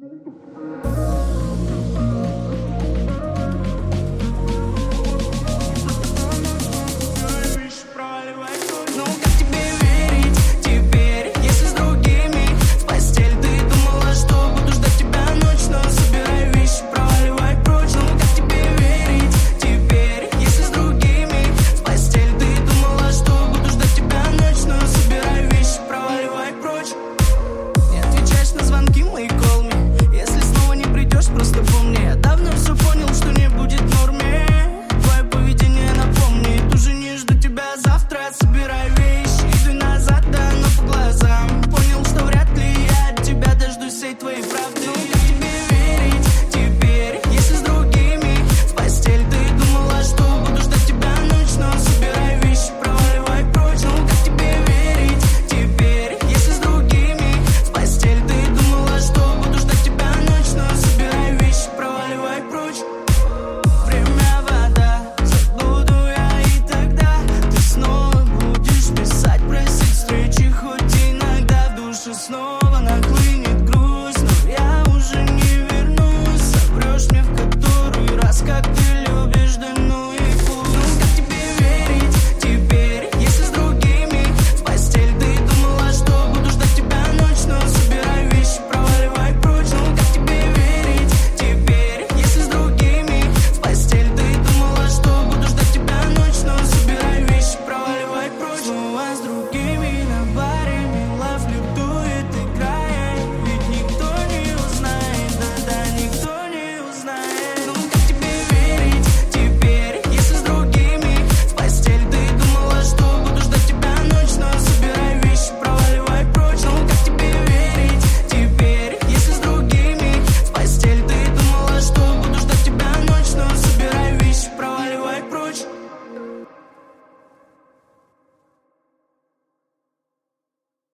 Ну как тебе верить теперь, если с другими в постель? Ты думала, что буду ждать тебя ночь, но собирай вещи, проваливай прочь. Ну как тебе верить теперь, если с другими в постель? Ты думала, что буду ждать тебя ночь, но собирай вещи, проваливай прочь. Не отвечаешь на звонки мои, call me. Если снова не придешь, просто помни, я давно все понял, что не будет в норме. Твое поведение напомнит, уже не жду тебя завтра. Собирай вещи, иду назад, да, но по глазам понял, что вряд ли я от тебя дождусь всей твоей правды.